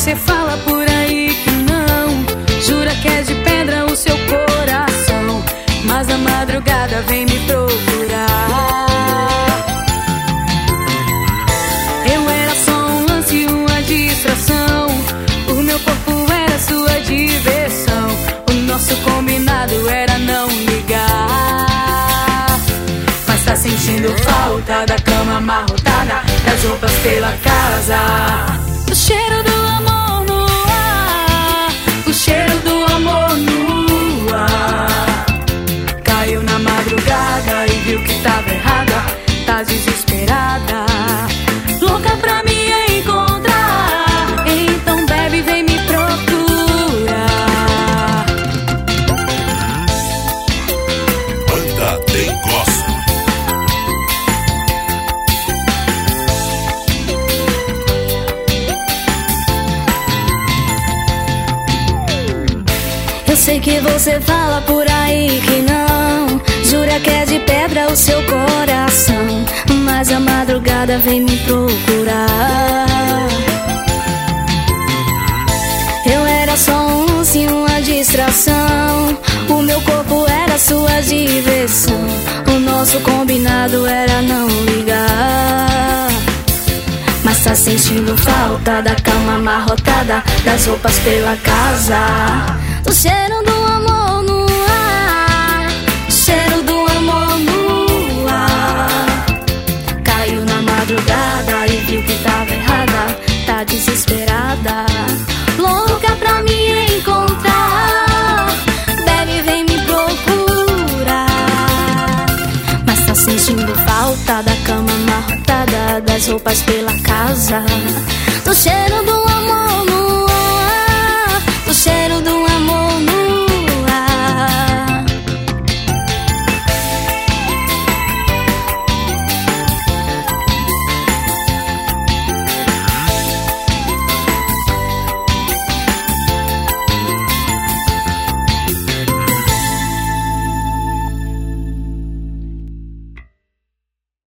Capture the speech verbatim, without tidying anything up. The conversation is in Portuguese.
você fala por aí que não, jura que é de pedra o seu coração, mas na madrugada vem me procurar. Eu era só um lance, uma distração, o meu corpo era sua diversão, o nosso combinado era não ligar. Mas tá sentindo falta da cama amarrotada, das roupas pela casa, o cheiro do amor no ar, o cheiro do amor no ar. Caiu na madrugada e viu que tava errada, tá desesperada, louca pra me encontrar. Então bebe, vem me procurar. Banda Dengosa. Eu sei que você fala por aí que não, jura que é de pedra o seu coração, mas a madrugada vem me procurar. Eu era só um lance, uma distração, o meu corpo era sua diversão, o nosso combinado era não ligar. Mas tá sentindo falta da cama amarrotada, das roupas pela casa, o cheiro do amor no ar, o cheiro do amor no ar. Caiu na madrugada e viu que tava errada, tá desesperada, louca pra me encontrar. Bebe, vem me procurar. Mas tá sentindo falta da cama amarrotada, das roupas pela casa, do cheiro do amor